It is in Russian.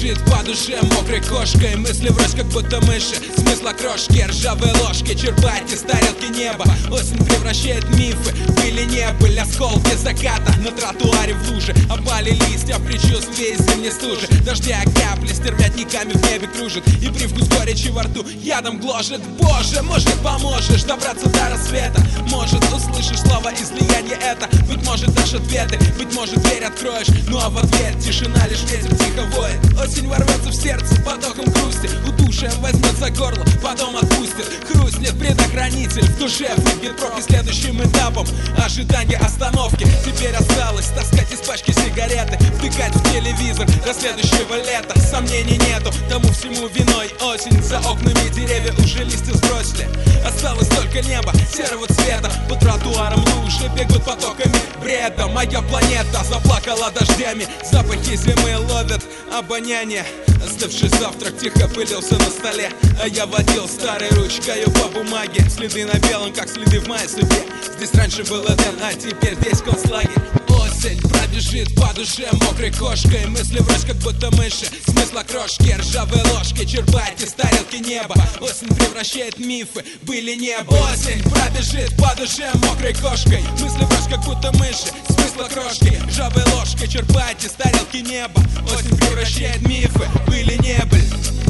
пробежит по душе мокрой кошкой. Мысли врозь, как будто мыши. Смысла крошки, ржавые ложки черпать из тарелки неба. Осень превращает мифы, были не были. Осколки заката на тротуаре в луже. Опали листья в предчувствии зимней стужи. Дождя капли стервятниками в небе кружит. И привкус горечи во рту ядом гложет. Боже, может поможешь добраться до рассвета. Может услышишь слова излияния это. Быть может дашь ответы, быть может дверь откроешь. Ну а в ответ тишина, лишь ветер тихо воет. Осень ворвется в сердце потоком грусти. Удушием возьмет за горло, потом отпустит. Хрустнет предохранитель, в душе выбьет профи следующим этапом. Ожидание остановки. Теперь осталось таскать из пачки сигареты, втыкать в телевизор до следующего лета. Сомнений нету, тому всему виной осень. За окнами деревья уже листья сбросили. Осталось только небо серого цвета. По тротуарам лужи бегут потоками бреда. Моя планета заплакала дождями. Запахи зимы ловят обоняние. Остывший завтрак тихо пылился на столе, а я водил старой ручкой по бумаге. Следы на белом, как следы в моей судьбе. Здесь раньше был Эдем, а теперь здесь концлагерь. Осень пробежит по душе мокрой кошкой. Мысли врозь, как будто мыши. Смысла крошки, ржавые ложки черпать из тарелки неба. Осень превращает мифы, были небо. Осень пробежит по душе мокрой кошкой. Мысли врозь, как будто мыши. Смысла крошки, ржавые ложки черпать из тарелки неба. Осень превращает мифы, были не были.